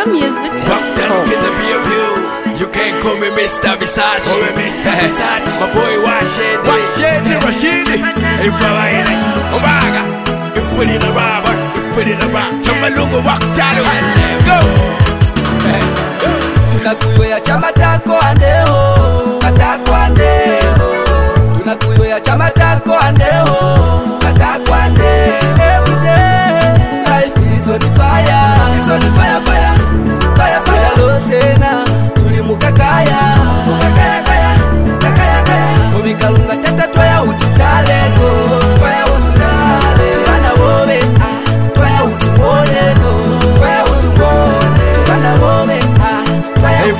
music. You can't call me Mr. Versace. My boy Washington Rashidi. If I Obaga, if we need a robber, if we need a rock, Chamalungo walk down. Let's go. Tunakuya chama tako andeo, katako andeo. Tunakuya chama tako andeo, katako andeo. Every day, life is on fire, it's on fire, fire, fire, fire. Losena, tulimuka kaya, kaya, kaya, kaya, kaya. Omikalunga tata toya ututaleko, toya ututale. Bana wobe, toya utuboleko, toya utubole. Bana wobe, If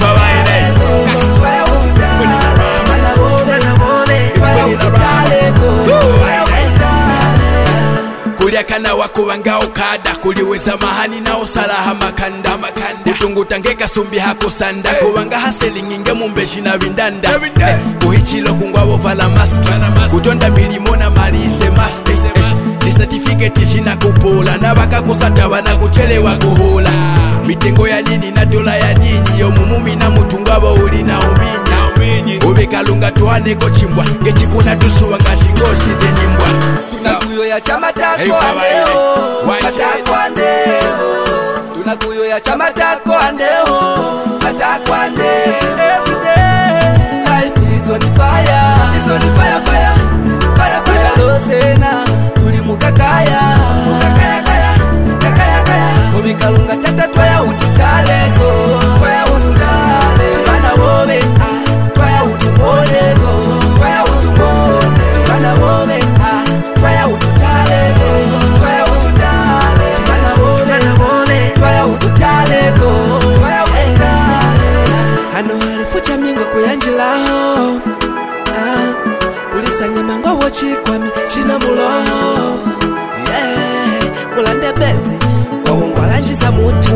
Kulia kana wakubanga okada kuliweza mahani na osalaha makanda kutunguta ngeka sumbi hakusanda kubanga haselinginge mumbeshi na bindanda kuhichilo kungwabo vala maski kutonda milimo na malise maste certificate shina kupola na baka kusata bana kuchelewa kuhula mitengo ya nini na dola ya nini yo mumumi na mutungabo uli na uminya ubekalunga tuhaneko chimbwa ngechikuna tusuwa ngashingoshi denimbwa tunakuyo ya chama tako andeo, katako andeo. Tunakuyo ya chama tako andeo, katako andeo. Every day, life is on fire, it's on fire, fire, fire, fire. Losena, tulimuka kaya, kaya, kaya, kaya, kaya. Omikalunga tata toya ututaleko, toya ututale. Bana wobe, toya utuboleko, toya utubole. Bana wobe, toya ututaleko, toya ututale. Bana wobe, toya ututaleko, toya ututale. Hano halifucha mingwa kuyanjilaho, Pulisa nyamangwa wochikwami china muloho. Mulande benzi wawongwa lanjisa mutu.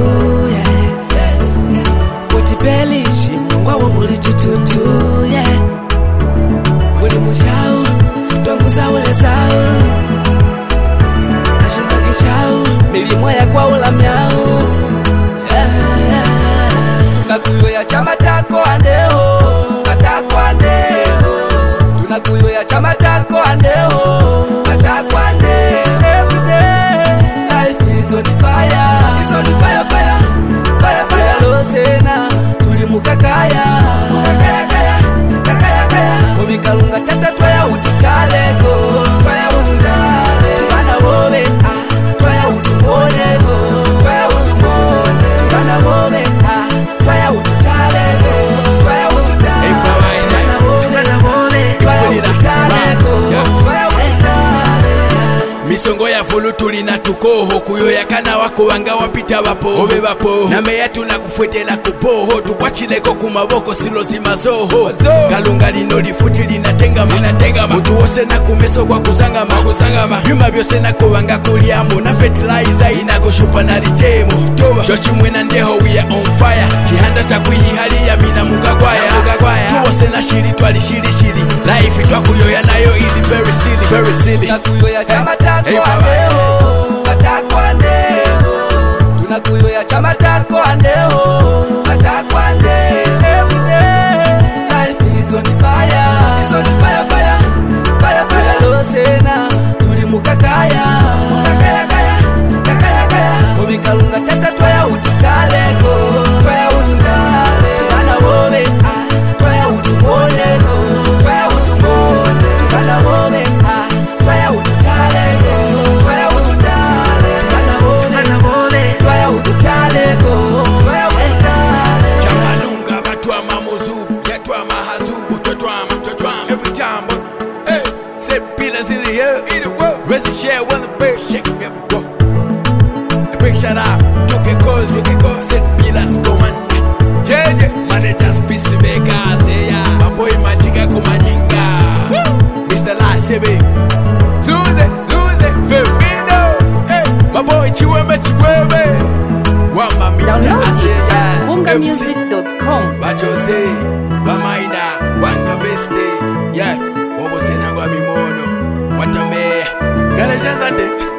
Potibeli chimungwa wamuli chitutu. Muli mushau donguza ule zao nashimbagi chau milimo ya kwa ula miao. Tunakuyo ya chama tako andeo, katako andeo. Tunakuyo ya chama tako andeo, katako andeo. Every day, life is on fire, it's on fire, fire, fire, fire. Losena, tulimuka kaya, kaya, kaya, kaya, kaya. Omikalunga tata toya ututaleko, toya ututale. Bana wobe, toya utuboleko, toya utubole. Bana wobe, toya ututaleko, toya ututale. Bana wobe, toya ututaleko, toya ututale. Misongo ya vulu tulina tukoho kuyoya kana wako wanga wapita wapo obe wapo na meya tunakufuetela kupoho tukwachileko kumaboko silo zimazoho kalunga lino lifuti linatenga mutu wose na kumeso kwa kusangama vyuma vyose na kuwanga kuliamo na fertilizer inagoshupa na litemo chochi mwena ndeho we are on fire chihanda cha kuihali ya mina mugagwaya tuwose na shiri twali shiri life twakuyoya nayo ili very silly Tunakuyo ya chama tako andeo, katako andeo. Tunakuyo ya chama tako andeo, katako andeo. Every day, life is on fire, it's on fire, fire, fire, fire. Losena, tulimuka kaya, kaya, kaya, kaya, kaya. Omikalunga tata toya ututaleko, toya ututale. Bana wobe, toya utuboleko, toya utubole. Bana wobe, toya ututaleko, toya ututale. Bana wobe, toya ututaleko, toya ututale. Chamalunga batwa mamuzubu yatwa mahazubu twatwama every time hey set pillars in the air eat it well raise the share when the bear shaking every go a big shout out to Keko set pillars commander jeje managers peacemakers yeah my boy Majiga kumanyinga Mr. Lashebe Tuze Femino hey my boy Chiweme Wama Mita Aseya bungamusic.com. Bajose, Bamaina, Wanka Beste, yeah, Mobo Senangwa Mimono, Watame, Gala Jazande.